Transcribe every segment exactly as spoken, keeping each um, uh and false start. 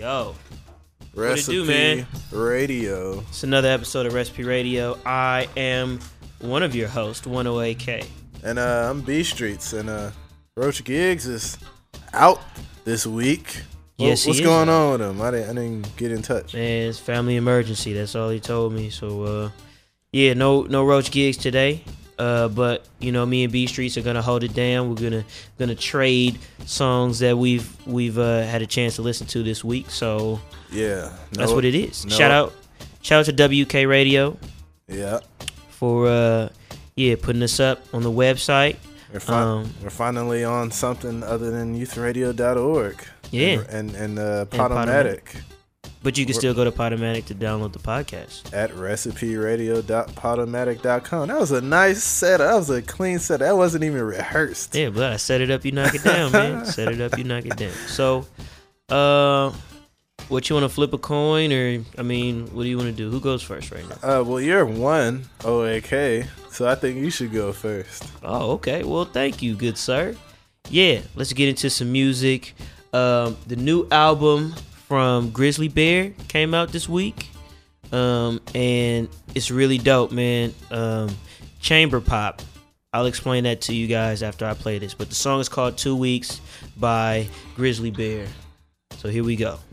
Yo, Recipe what it do, man? Radio. It's another episode of Recipe Radio. I am one of your hosts, one oh eight K. And uh, I'm B Streets, and uh, Roach Giggs is out this week. Yes, what, What's he going is. on with him? I didn't, I didn't get in touch. Man, it's family emergency. That's all he told me. So, uh, yeah, no, no Roach Giggs today. Uh, but you know, me and B Streets are gonna hold it down. We're gonna gonna trade songs that we've we've uh, had a chance to listen to this week. So Yeah, no, that's what it is. no. Shout out, shout out to W K Radio Yeah, for uh, yeah putting us up on the website. we're, fi- Um, we're finally on something other than youth radio dot org. Yeah. and and, and uh, Podomatic. Podomatic But you can We're- still go to Podomatic to download the podcast. at recipe radio dot podomatic dot com. That was a nice setup. That was a clean setup. That wasn't even rehearsed. Yeah, but I set it up, you knock it down, man. Set it up, you knock it down. So, uh, what you want to flip a coin, or I mean, what do you want to do? Who goes first right now? Uh, well, you're one O A K, so I think you should go first. Oh, okay. Well, thank you, good sir. Yeah, let's get into some music. Um, the new album from Grizzly Bear came out this week, um, and it's really dope, man. Um, chamber pop. I'll explain that to you guys after I play this. But the song is called Two Weeks by Grizzly Bear. So here we go.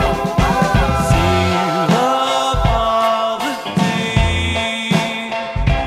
Feel of all the day.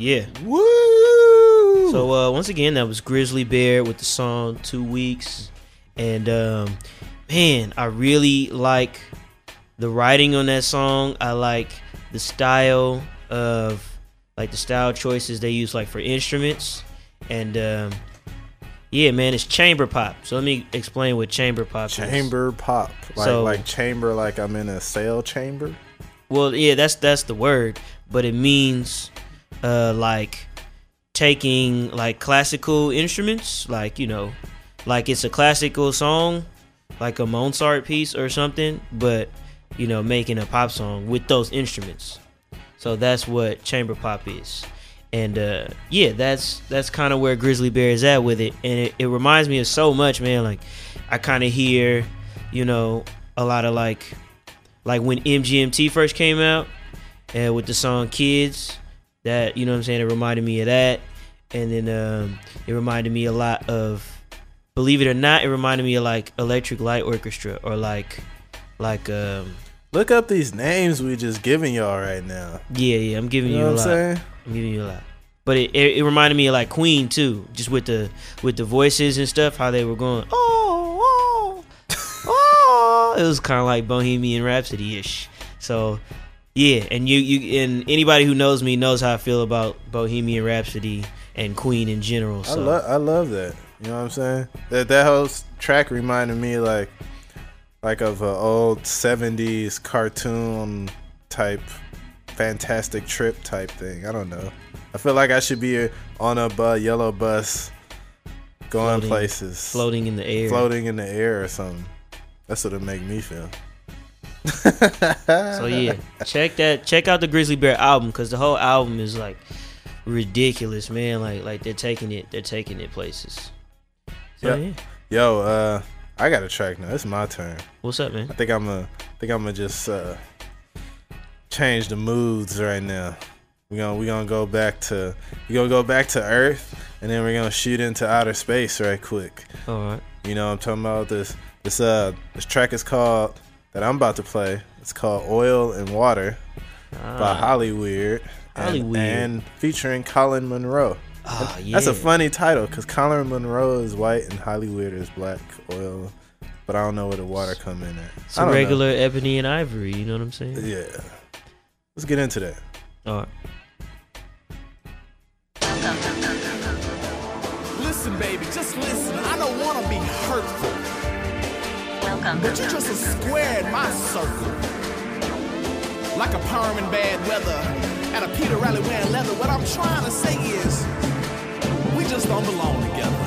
Yeah. Woo! So uh, once again, that was Grizzly Bear with the song Two Weeks. And um, man, I really like the writing on that song. I like the style of like the style choices they use like for instruments. And um, yeah, man, it's chamber pop. So let me explain what chamber pop chamber is. Chamber pop. Like So- like chamber like I'm in a cell chamber. Well, yeah, that's that's the word, but it means uh, like taking like classical instruments, like you know, like it's a classical song, like a Mozart piece or something, but you know, making a pop song with those instruments. So that's what chamber pop is, and uh, yeah, that's that's kind of where Grizzly Bear is at with it, and it, it reminds me of so much, man. Like I kind of hear, you know, a lot of like. Like when M G M T first came out, and with the song Kids, that, you know what I'm saying, it reminded me of that. And then um, it reminded me a lot of, believe it or not, it reminded me of like Electric Light Orchestra or like, like, um, Look up these names we just giving y'all right now. yeah, yeah, I'm giving You you, know a what lot. I'm saying? I'm giving you a lot. But it, it, it reminded me of like Queen too, just with the with the voices and stuff, how they were going, oh, oh, oh. It was kind of like Bohemian Rhapsody ish. So yeah, and you you and anybody who knows me knows how I feel about Bohemian Rhapsody and Queen in general. So I love I love that. You know what I'm saying? That that whole s- track reminded me like like of an old seventies cartoon type Fantastic Trip type thing. I don't know. I feel like I should be on a bu- yellow bus going Floating- places. floating in the air. Floating in the air or something. That's what it make me feel. So yeah, check that. Check out the Grizzly Bear album because the whole album is like ridiculous, man. Like like they're taking it, they're taking it places. So, Yeah. yeah. Yo, uh, I got a track now. It's my turn. What's up, man? I think I'm gonna think I'm gonna just uh, change the moods right now. We gonna we gonna go back to we gonna go back to Earth, and then we're gonna shoot into outer space right quick. All right. You know what I'm talking about? This this uh this track is called that I'm about to play. It's called Oil and Water by Ah, Hollyweird and, Hollyweird. and featuring Colin Monroe. ah, yeah. That's a funny title because Colin Monroe is white and Hollyweird is black. Oil, but I don't know where the water come in at. It's I a don't know. regular ebony and ivory. You know what I'm saying? Yeah. Let's get into that. All right. Listen, baby, just listen. I don't want to be hurtful, but you're just a square in my circle. Like a perm in bad weather and a Peter Rally wearing leather. What I'm trying to say is, we just don't belong together.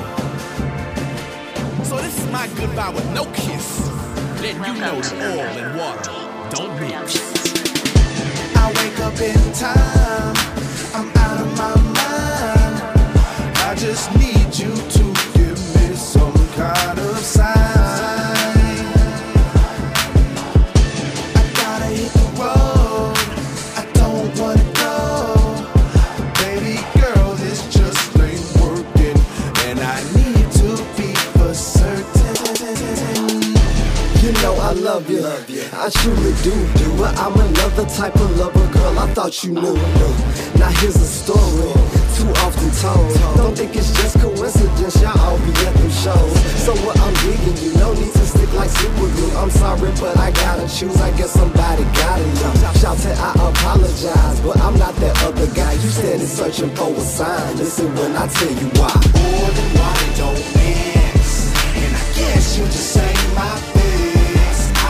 So this is my goodbye with no kiss. Let you know that oil and water don't mix. I wake up in time, I'm out of my mind. I just need you to give me some kind of sign. I gotta hit the road, I don't wanna go. Baby girl, this just ain't working, and I need to be for certain. You know I love you, I truly do, but I'm another type of lover, girl, I thought you knew. Now here's a story, too often told. Don't think it's just coincidence, y'all all be at them shows. So what I'm digging you, no need to stick like super glue. I'm sorry, but I gotta choose, I guess somebody gotta know. Shout out, I apologize, but I'm not that other guy. You steady searching for a sign, listen when I tell you why. Oil and water don't mix, and I guess you just ain't my fix. I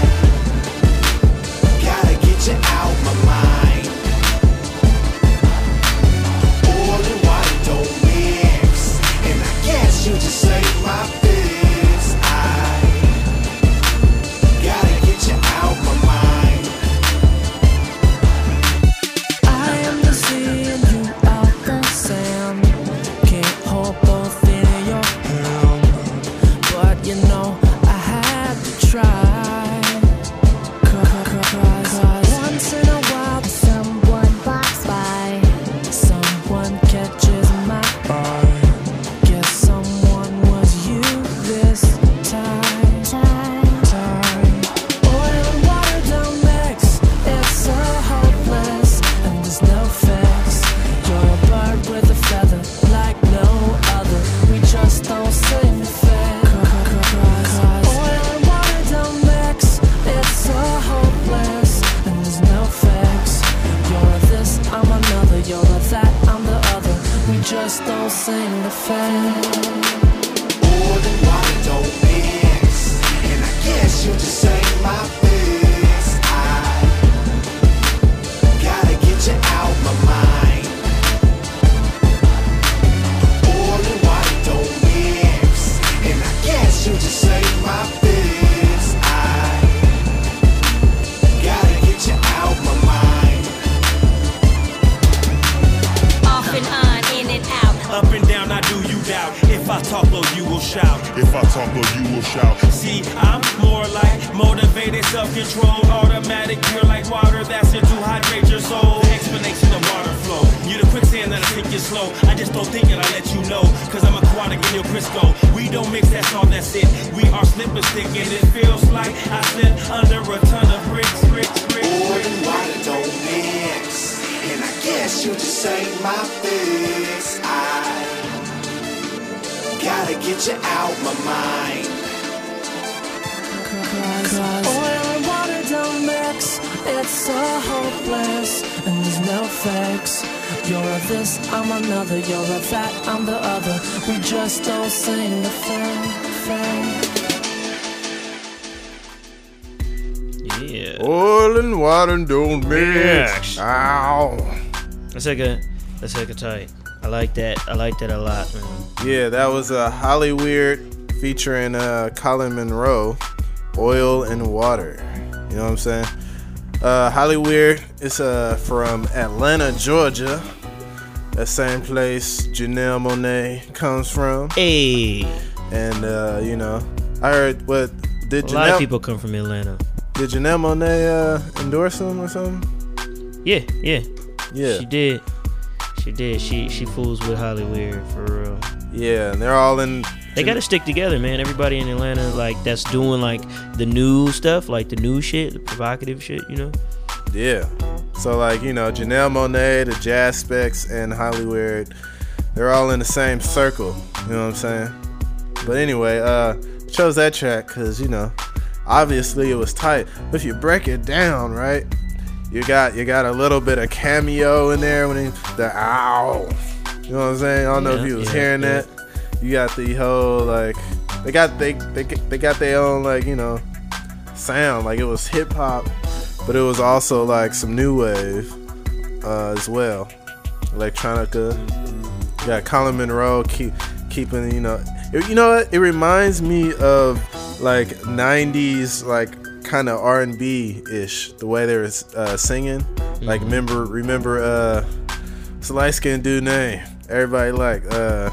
gotta get you out my mind. Oil and water don't mix, and I guess you just ain't my fix. I gotta get you out my mind. I am the sea and you are the sand. Can't hold both sing the fact. Oil and water don't mix, and I guess you just ain't my fix. I gotta get you out my mind. Oil and water don't mix, and I guess you just ain't my fix. I gotta get you out my mind. Off and on, in and out. Up and down, I do you doubt. If I talk low, you will shout. If I talk low, you will shout. See, I'm more like motivated, self-controlled, automatic, pure like water that's here to hydrate your soul. Explanation of water flow. You the quicksand that I think you're slow. I just don't think it, I let you know. Cause I'm aquatic in your Crisco. We don't mix, that's all, that's it. We are slip and stick, and it feels like I sit under a ton of bricks, bricks, bricks. Oil and water don't mix, and I guess you just ain't my fix. I gotta get you out my mind. Cause oil and water don't mix, it's so hopeless, and there's no fix. You're a this, I'm another, you're a that, I'm the other. We just don't sing the thing, thing. Yeah. Oil and water don't mix. Yes. Ow. That's like a that's like a tight. I like that. I like that a lot, man. Yeah, that was a uh, Hollyweird featuring uh, Colin Monroe, Oil and Water. You know what I'm saying? Uh, Hollyweird is uh, from Atlanta, Georgia. That same place Janelle Monáe comes from. Hey. And, uh, you know, I heard what... Did A Janelle, lot of people come from Atlanta. Did Janelle Monáe uh, endorse him or something? Yeah, yeah. Yeah. She did. She did. She she fools with Hollyweird for real. Yeah, and they're all in... They gotta stick together, man. Everybody in Atlanta, like, that's doing, like, the new stuff, like, the new shit, the provocative shit, you know? Yeah. So, like, you know, Janelle Monáe, the Jazz Specs, and Hollyweird, they're all in the same circle. You know what I'm saying? But anyway, uh, chose that track because, you know, obviously it was tight. But if you break it down, right, you got you got a little bit of cameo in there when he, the ow. You know what I'm saying? I don't know Yeah, if you was yeah, hearing yeah. that. You got the whole, like, they got they they they got their own, like, you know, sound. Like, it was hip hop, but it was also like some new wave uh, as well, electronica. You got Colin Monroe keep keeping, you know, it, you know what? It reminds me of like nineties, like, kind of R and B ish, the way they were uh, singing. Mm-hmm. Like, remember remember uh, it's a light skinned dude name. Everybody like uh,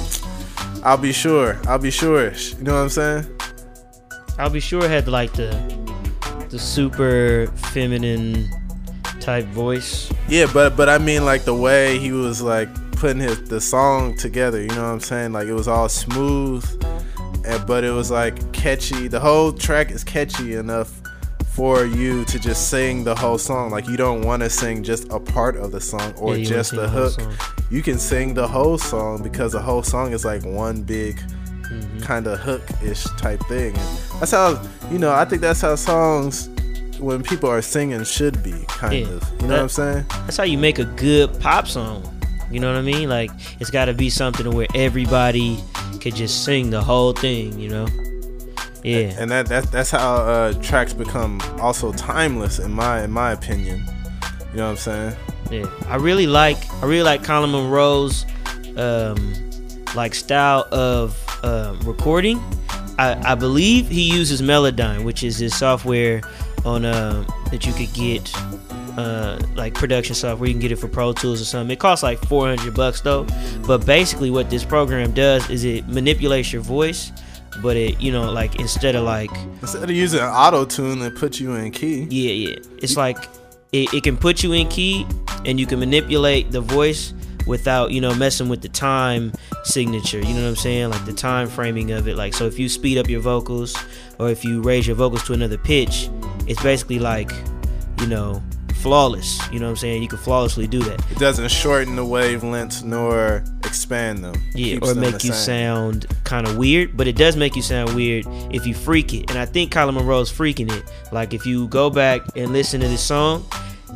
I'll be sure. I'll be sure. You know what I'm saying? I'll be sure had, like, the the super feminine type voice. Yeah, but but I mean, like, the way he was, like, putting his the song together. You know what I'm saying? Like, it was all smooth, and, but it was, like, catchy. The whole track is catchy enough for you to just sing the whole song. Like, you don't want to sing just a part of the song or Yeah, you just wanna the sing the hook. whole song. You can sing the whole song because the whole song is like one big Mm-hmm. kind of hook-ish type thing. And that's how, you know, I think that's how songs, when people are singing, should be, kind Yeah. of. You know That- what I'm saying? That's how you make a good pop song. You know what I mean? Like, it's got to be something where everybody could just sing the whole thing, you know? Yeah. And that, that that's how uh, tracks become also timeless, in my in my opinion. You know what I'm saying? Yeah, I really like I really like Colin Monroe's um, like style of um, recording. I, I believe he uses Melodyne, which is this software on um, that you could get uh, like production software. You can get it for Pro Tools or something. It costs like four hundred bucks though. But basically, what this program does is it manipulates your voice, but it, you know, like, instead of like Instead of using auto tune and put you in key. Yeah, yeah. It's like it, it can put you in key, and you can manipulate the voice without, you know, messing with the time signature. You know what I'm saying? Like the time framing of it. Like, so if you speed up your vocals or if you raise your vocals to another pitch, it's basically like, you know, flawless. You know what I'm saying? You can flawlessly do that. It doesn't shorten the wavelengths nor expand them. Yeah, Keeps or them make the you same. sound kind of weird, but it does make you sound weird if you freak it. And I think Colin Monroe's freaking it. Like, if you go back and listen to this song,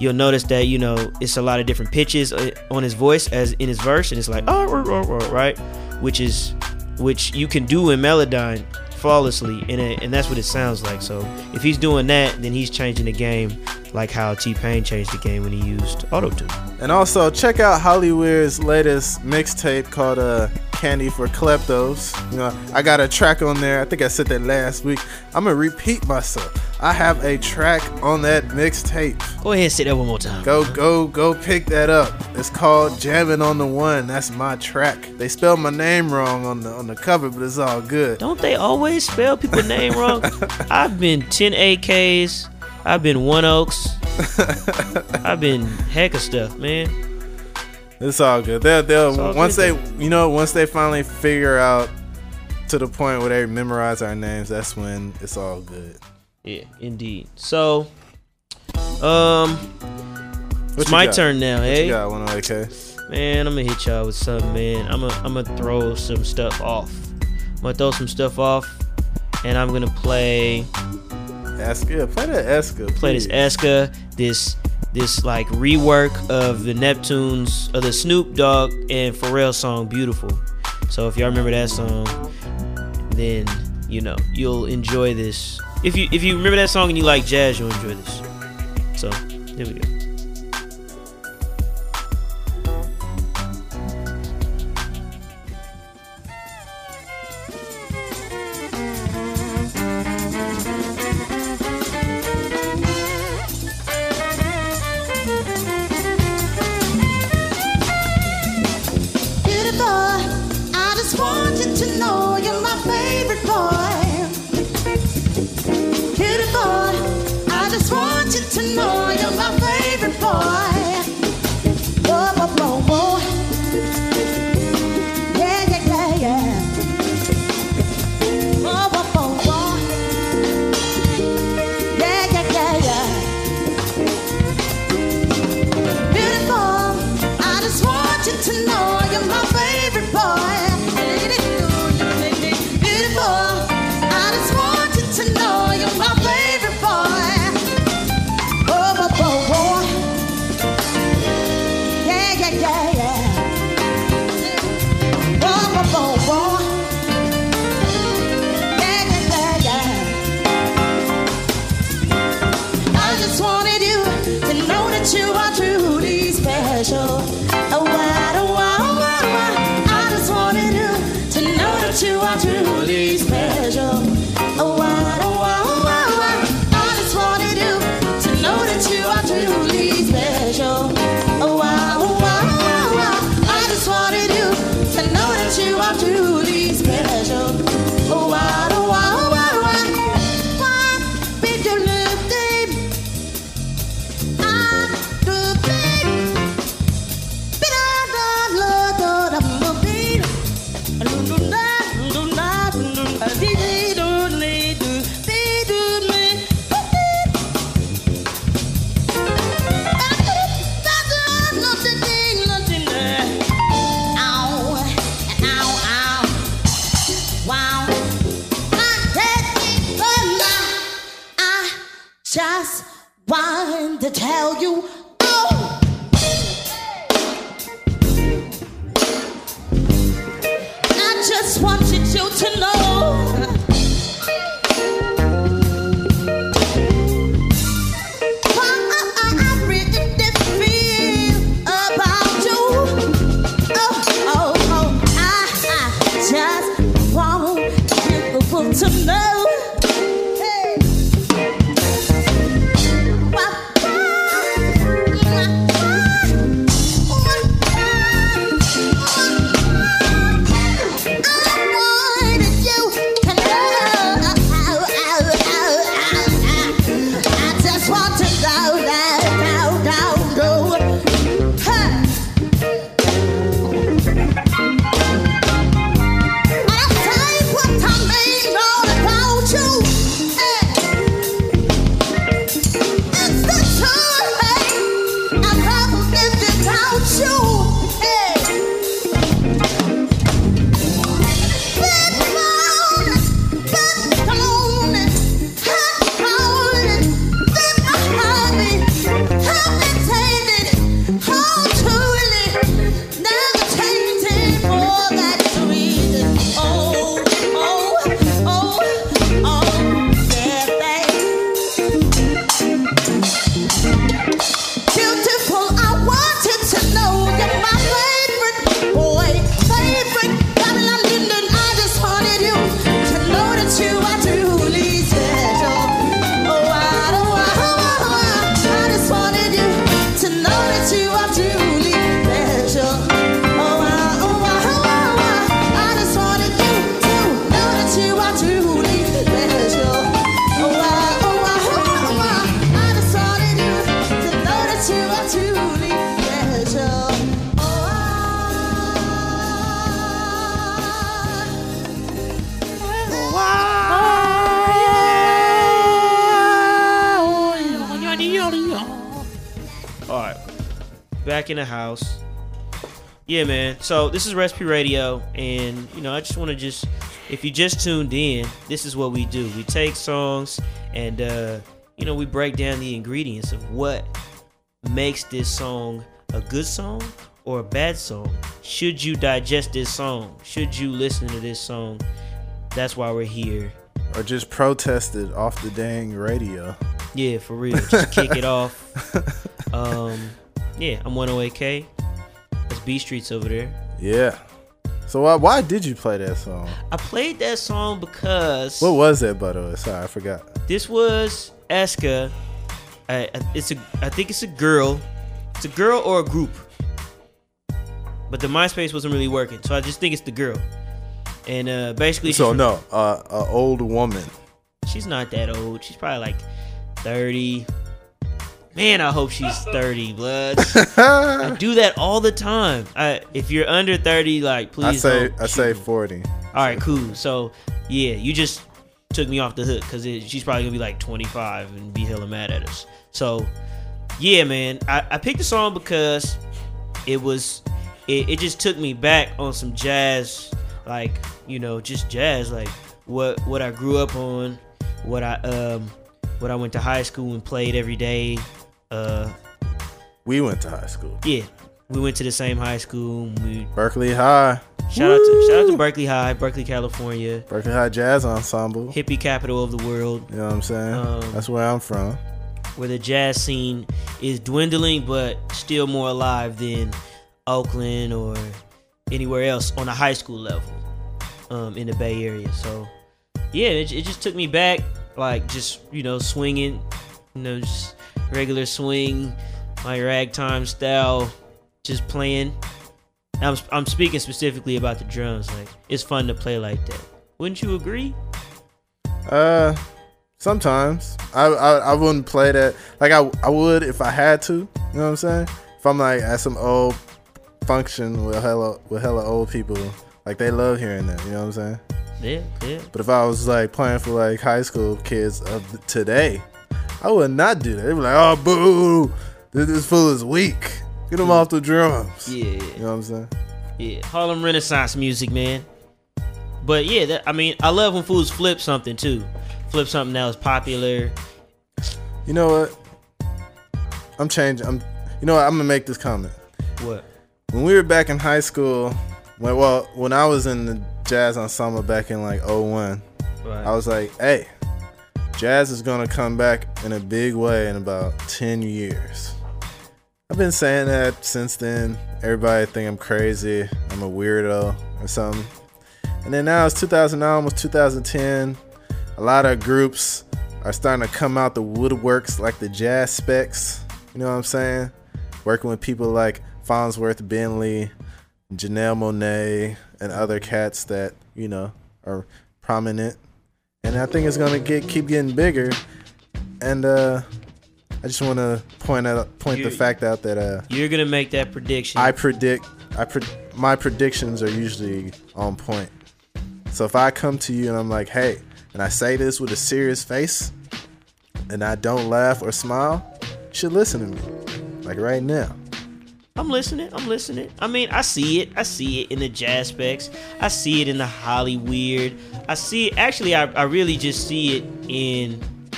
you'll notice that, you know, it's a lot of different pitches on his voice as in his verse, and it's like, oh, right, which is, which you can do in Melodyne flawlessly, and it, and that's what it sounds like. So if he's doing that, then he's changing the game, like how T-Pain changed the game when he used Auto-Tune. And also check out Hollywood's latest mixtape called uh, Candy for Kleptos. You know, I got a track on there. I think I said that last week. I'm gonna repeat myself. I have a track on that mixtape. Go ahead and say that one more time. Go, go, go pick that up. It's called Jammin' on the One. That's my track. They spelled my name wrong on the on the cover, but it's all good. Don't they always spell people's name wrong? I've been ten A Ks. I've been One Oaks. I've been heck of stuff, man. It's all good. They'll, they'll all once good, they, though. you know, once they finally figure out to the point where they memorize our names, that's when it's all good. Yeah, indeed. So, um, What it's you my got? turn now, What hey? you got, one oh eight K? Man, I'm gonna hit y'all with something, man. I'm gonna I'm gonna throw some stuff off. I'm gonna throw some stuff off, and I'm gonna play. Eska, play that Eska. Play this Eska, this this like rework of the Neptunes, of the Snoop Dogg and Pharrell song, "Beautiful." So if y'all remember that song, then you know you'll enjoy this. If you if you remember that song and you like jazz, you'll enjoy this. So here we go. Help me All right, back in the house. Yeah, man. So this is Recipe Radio, and you know, I just want to just, if you just tuned in, this is what we do. We take songs, and uh, you know, we break down the ingredients of what makes this song a good song or a bad song. Should you digest this song? Should you listen to this song? That's why we're here. Or just protest it off the dang radio. Yeah, for real. Just kick it off. Um, yeah, I'm one oh eight K. That's B Streets over there. Yeah. So why why did you play that song? I played that song because... What was that, by the way? Sorry, I forgot. This was Eska. I, I, it's a, I think it's a girl. It's a girl or a group. But the MySpace wasn't really working, so I just think it's the girl. And uh, basically... So from, no, uh, an old woman. She's not that old. She's probably like thirty. Man, I hope she's thirty, blood. I do that all the time. I, if you're under thirty, like, please I say don't I say me. forty. All right, cool. So, yeah, you just took me off the hook because she's probably going to be like twenty-five and be hella mad at us. So, yeah, man, I, I picked the song because it was, it, it just took me back on some jazz, like, you know, just jazz, like what what I grew up on, what I um what I went to high school and played every day. Uh, we went to high school. Yeah, we went to the same high school. We, Berkeley High. Shout Woo! out to shout out to Berkeley High, Berkeley, California. Berkeley High Jazz Ensemble. Hippie capital of the world. You know what I'm saying? Um, That's where I'm from. Where the jazz scene is dwindling, but still more alive than Oakland or anywhere else on a high school level um, in the Bay Area. So, yeah, it, it just took me back, like just, you know, swinging, you know, just regular swing, my ragtime style, just playing. I'm I'm speaking specifically about the drums. Like, it's fun to play like that. Wouldn't you agree? Uh, sometimes I I, I wouldn't play that. Like I I would if I had to. You know what I'm saying? If I'm like at some old function with hella with hella old people, like they love hearing that. You know what I'm saying? Yeah, yeah. But if I was like playing for like high school kids of today, I would not do that. They'd be like, "Oh, boo! This, this fool is weak. Get him off the drums." Yeah, you know what I'm saying? Yeah, Harlem Renaissance music, man. But yeah, that, I mean, I love when fools flip something too. Flip something that was popular. You know what? I'm changing. I'm. You know what? I'm gonna make this comment. What? When we were back in high school, when well, when I was in the jazz ensemble back in like oh one, right. I was like, hey. Jazz is gonna come back in a big way in about ten years. I've been saying that since then. Everybody think I'm crazy, I'm a weirdo or something. And then now it's two thousand nine, almost two thousand ten. A lot of groups are starting to come out the woodworks, like the Jazz Specs. You know what I'm saying? Working with people like Farnsworth Bentley, Janelle Monáe, and other cats that, you know, are prominent. And I think it's gonna get keep getting bigger. And uh, I just want to point out point you're, the fact out that uh, you're gonna make that prediction. I predict. I pre- my predictions are usually on point. So if I come to you and I'm like, hey, and I say this with a serious face, and I don't laugh or smile, you should listen to me. Like right now. I'm listening. I'm listening. I mean, I see it. I see it in the Jazz Specs. I see it in the Hollyweird. I see it. Actually, I, I really just see it in.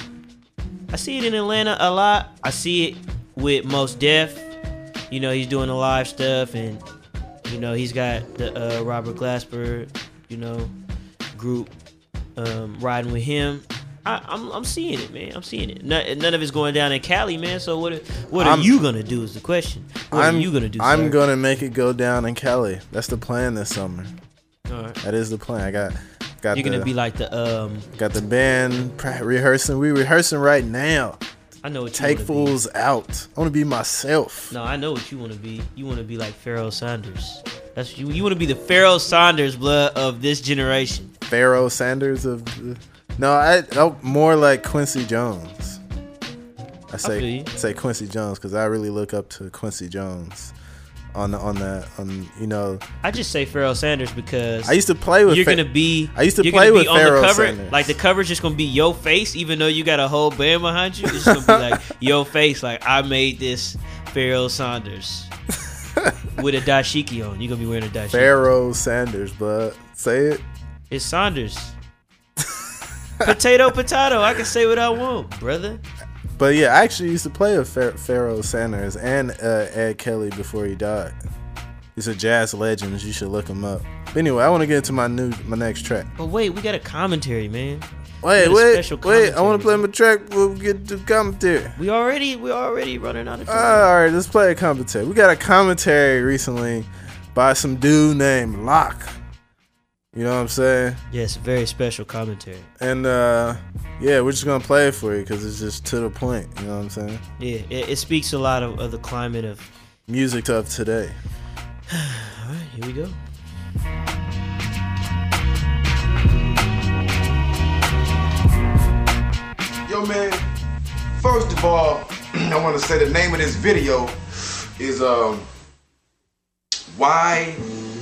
I see it in Atlanta a lot. I see it with Mos Def. You know, he's doing the live stuff, and you know he's got the uh, Robert Glasper, you know, group um, riding with him. I, I'm I'm seeing it, man. I'm seeing it. None, none of it's going down in Cali, man. So what what are I'm, you gonna do is the question. What I'm, are you gonna do? I'm sir? gonna make it go down in Cali. That's the plan this summer. All right. That is the plan. I got got. You're the, gonna be like the um. Got the band rehearsing. We rehearsing right now. I know what you Take fools be. out. I want to be myself. No, I know what you want to be. You want to be like Pharoah Sanders. That's what you. You want to be the Pharoah Sanders, blood, of this generation. Pharoah Sanders of. The, No, I oh, more like Quincy Jones. I say I say Quincy Jones because I really look up to Quincy Jones on the, on that on you know. I just say Pharoah Sanders because I used to play with. You're Fa- gonna be. I used to you're play gonna with be on Pharoah the cover. Sanders. Like the cover's just gonna be your face, even though you got a whole band behind you. It's just gonna be like your face. Like I made this. Pharaoh Saunders with a dashiki on. You gonna be wearing a dashiki. Pharaoh Sanders, but say it. It's Saunders. Potato, potato. I can say what I want, brother. But yeah, I actually used to play with Phar- Pharaoh Sanders and uh, Ed Kelly before he died. He's a jazz legend. You should look him up. But anyway, I want to get into my new my next track. But wait, we got a commentary, man. Wait, wait, wait! I want to play my track. We'll get to commentary. We already, we already running out of time. Uh, all right, let's play a commentary. We got a commentary recently by some dude named Locke. You know what I'm saying? Yes, very special commentary. And uh, yeah, we're just gonna play it for you because it's just to the point. You know what I'm saying? Yeah, it, it speaks a lot of, of the climate of music of today. All right, here we go. Yo, man, first of all, I want to say the name of this video is um, why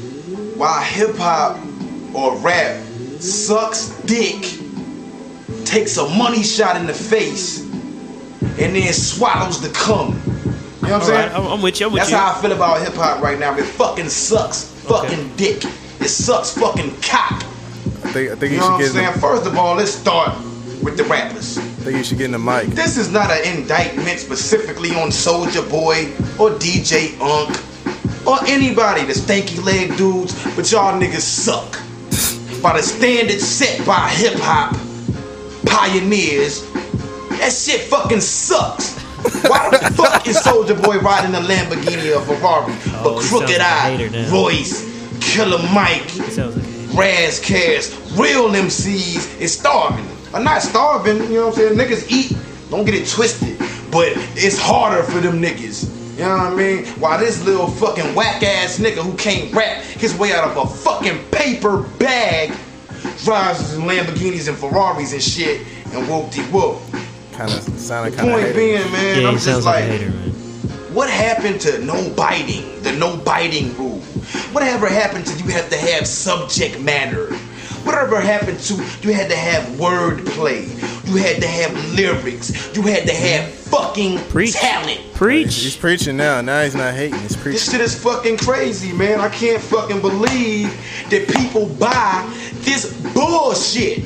why hip hop or rap sucks dick, takes a money shot in the face, and then swallows the cum. You know what I'm saying? Right, I'm, I'm with you. I'm with That's you. how I feel about hip hop right now. It fucking sucks fucking Okay. dick. It sucks fucking cock. I think I think You you, know should what I'm get in saying? the, First of all, let's start with the rappers. I think you should get in the mic. This is not an indictment specifically on Soulja Boy or D J Unk or anybody, the stanky leg dudes, but y'all niggas suck. By the standards set by hip hop pioneers, that shit fucking sucks. Why the fuck is Soulja Boy riding a Lamborghini or Ferrari? Oh, But he Crooked sounds like a Eye, hater now. Royce, Killer Mike, It sounds like a hater. Raz Cares, real M Cs is starving. I'm not starving, you know what I'm saying? Niggas eat, don't get it twisted. But it's harder for them niggas. You know what I mean? While this little fucking whack ass nigga who can't rap his way out of a fucking paper bag drives Lamborghinis and Ferraris and shit and whoop-de-whoop. Kind of sounded The kind of point being, man, Yeah, I'm he just sounds like, like, a hater, man. what happened to no biting? The no biting rule? Whatever happened to you have to have subject matter? Whatever happened to you had to have wordplay? You had to have lyrics. You had to have fucking Preach. talent. Preach. He's preaching now. Now he's not hating. He's This preaching. shit is fucking crazy, man. I can't fucking believe that people buy this bullshit.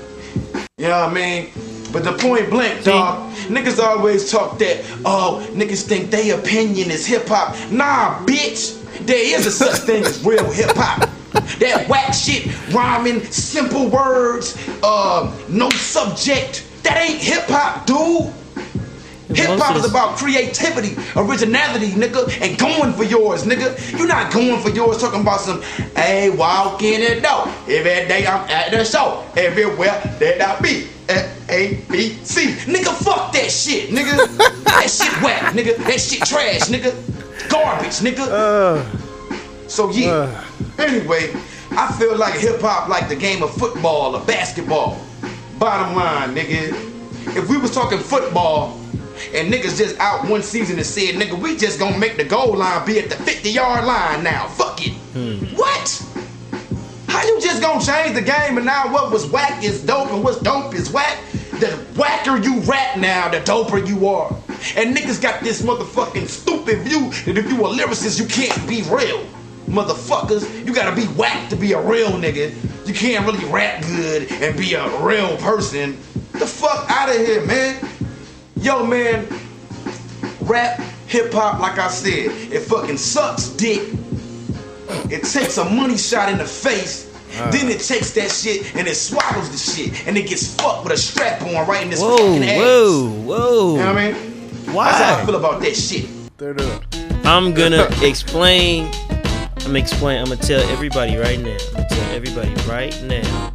You know what I mean? But the point blank, dog, niggas always talk that, oh, niggas think they opinion is hip hop. Nah, bitch. There is a such thing as real hip hop. That whack shit, rhyming, simple words, uh, no subject. That ain't hip hop, dude. Hip Most hop of is this- about creativity, originality, nigga, and going for yours, nigga. You're not going for yours talking about some, hey, walk in the door. Every day I'm at the show. Everywhere that I be. A, B, C. Nigga, fuck that shit, nigga. That shit whack, nigga. That shit trash, nigga. Garbage, nigga. Uh, So yeah. uh. Anyway, I feel like hip hop like the game of football or basketball. Bottom line, nigga. If we was talking football and niggas just out one season and said, nigga, we just gonna make the goal line be at the fifty yard line now. Fuck it. What? How you just gonna change the game and now what was whack is dope and what's dope is whack? The whacker you rap now, the doper you are. And niggas got this motherfucking stupid view that if you a lyricist, you can't be real. Motherfuckers, you gotta be whack to be a real nigga. You can't really rap good and be a real person. The fuck out of here, man. Yo, man, rap, hip hop, like I said, it fucking sucks dick. It takes a money shot in the face. Uh. Then it takes that shit and it swallows the shit and it gets fucked with a strap on right in this Whoa, fucking ass. whoa, whoa. You know what I mean? Why? That's how I feel about that shit. Throw it up. I'm gonna explain. I'm gonna explain. I'm gonna tell everybody right now. I'm gonna tell everybody right now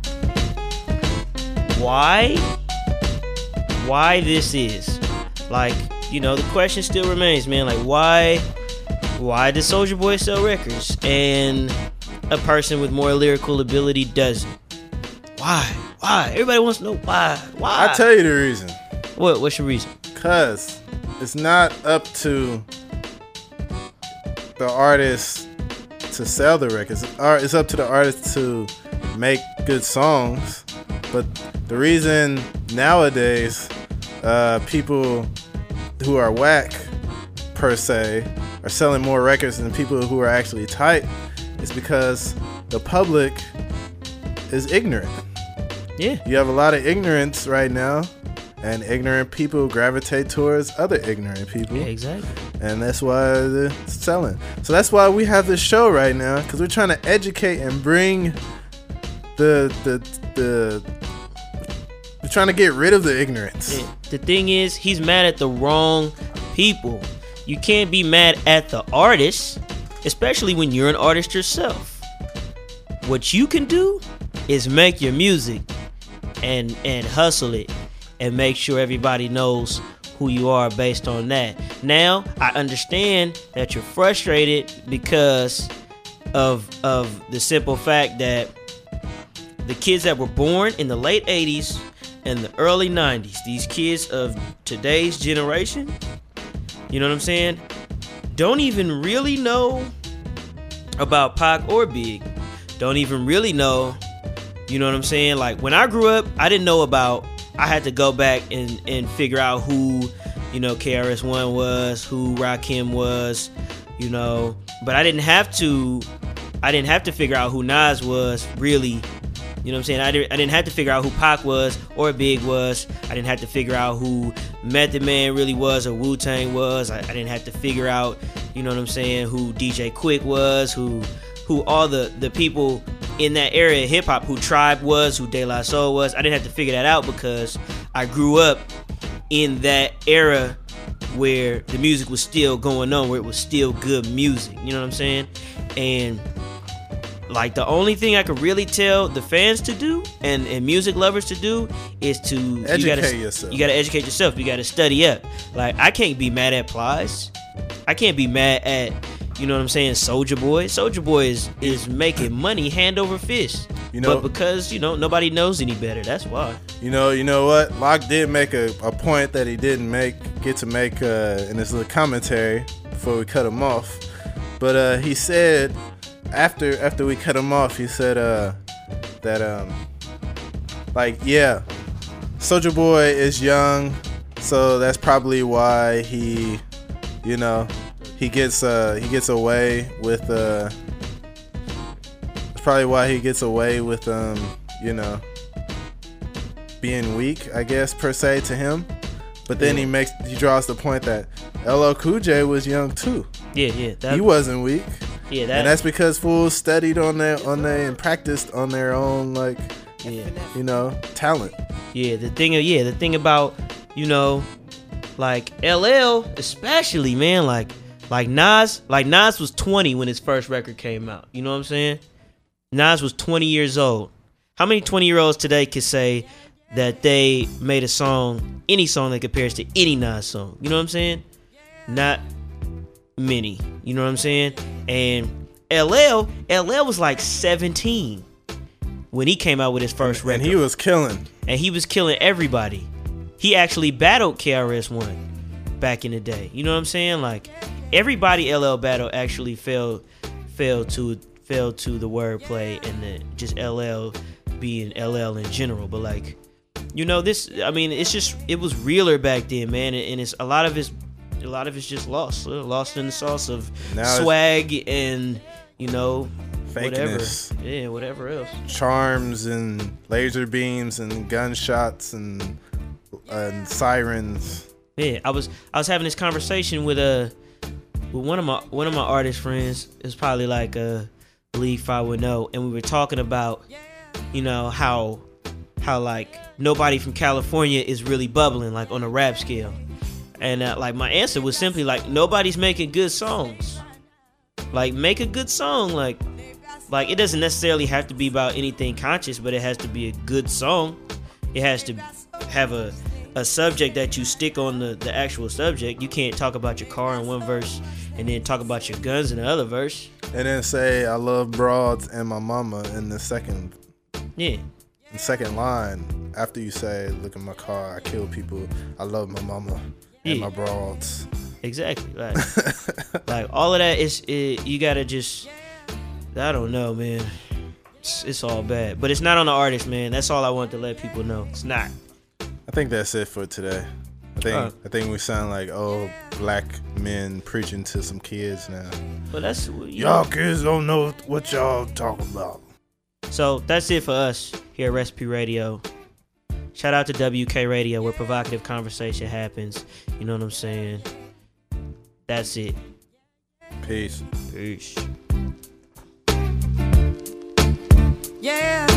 why why this is. Like, you know, the question still remains, man. Like, why why does Soulja Boy sell records and a person with more lyrical ability doesn't? Why? Why? Everybody wants to know why. Why? I'll tell you the reason. What? What's your reason? Cause it's not up to the artist to sell the records. It's up to the artist to make good songs. But the reason nowadays uh, people who are whack per se, are selling more records than people who are actually tight, is because the public is ignorant. Yeah. You have a lot of ignorance right now, and ignorant people gravitate towards other ignorant people. Yeah, exactly. And that's why they're selling. So that's why we have this show right now, because we're trying to educate and bring the the the. We're trying to get rid of the ignorance. Yeah. The thing is, he's mad at the wrong people. You can't be mad at the artist, especially when you're an artist yourself. What you can do is make your music and and hustle it and make sure everybody knows who you are based on that. Now, I understand that you're frustrated because of of the simple fact that the kids that were born in the late eighties and the early nineties, these kids of today's generation, you know what I'm saying, don't even really know about Pac or Big. Don't even really know, you know what I'm saying? Like, when I grew up, I didn't know about, I had to go back and, and figure out who, you know, K R S One was, who Rakim was, you know, but I didn't have to, I didn't have to figure out who Nas was, really. You know what I'm saying? I didn't, I didn't have to figure out who Pac was or Big was. I didn't have to figure out who Method Man really was or Wu-Tang was. I, I didn't have to figure out, you know what I'm saying, who D J Quick was, who who all the, the people in that area of hip-hop, who Tribe was, who De La Soul was. I didn't have to figure that out because I grew up in that era where the music was still going on, where it was still good music. You know what I'm saying? And like, the only thing I could really tell the fans to do and, and music lovers to do is to educate you gotta, yourself. You gotta educate yourself. You gotta study up. Like, I can't be mad at Plies. I can't be mad at, you know what I'm saying, Soulja Boy. Soulja Boy is, is making money hand over fist. You know, but because, you know, nobody knows any better. That's why. You know, you know what? Locke did make a, a point that he didn't make get to make uh, in his little commentary before we cut him off. But uh, he said after after we cut him off, he said uh, that um, like yeah, Soulja Boy is young, so that's probably why he, you know, he gets uh he gets away with uh. Probably why he gets away with um you know being weak, I guess, per se, to him. But then yeah. he makes he draws the point that L L Cool J was young too. Yeah, yeah. That, he wasn't weak. Yeah, that, and that's because fools studied on their on their and practiced on their own, like, yeah, you know, talent. Yeah, the thing yeah, the thing about, you know, like L L especially, man, like like Nas, like Nas was twenty when his first record came out. You know what I'm saying? Nas was twenty years old. How many twenty-year-olds today could say that they made a song, any song that compares to any Nas song? You know what I'm saying? Not many. You know what I'm saying? And L L, L L was like seventeen when he came out with his first record. And he was killing. And he was killing everybody. He actually battled K R S One back in the day. You know what I'm saying? Like, everybody L L battle actually fell, fell to... fell to the wordplay and the just L L being L L in general. But, like, you know, this, I mean, it's just, it was realer back then, man. And it's a lot of it's a lot of it's just lost lost in the sauce of now swag and, you know, fakeness, whatever. Yeah, whatever else, charms and laser beams and gunshots and and sirens. Yeah, I was I was having this conversation with a with one of my one of my artist friends. It's probably like a League five one oh, and we were talking about, you know, how how like nobody from California is really bubbling, like, on a rap scale. And uh, like, my answer was simply like, nobody's making good songs. Like, make a good song. Like like it doesn't necessarily have to be about anything conscious, but it has to be a good song. It has to have a a subject that you stick on the, the actual subject. You can't talk about your car in one verse and then talk about your guns in the other verse. And then say, I love broads and my mama in the second yeah. the second line. After you say, look at my car, I kill people, I love my mama and yeah. my broads. Exactly. Like, like all of that is, it, you gotta just, I don't know, man. It's, it's all bad. But it's not on the artist, man. That's all I want to let people know. It's not. I think that's it for today. I think Uh. I think we sound like old black men preaching to some kids now. But that's you Y'all know. kids don't know what y'all talking about. So that's it for us here at Recipe Radio. Shout out to W K Radio, where provocative conversation happens. You know what I'm saying? That's it. Peace. Peace. Yeah.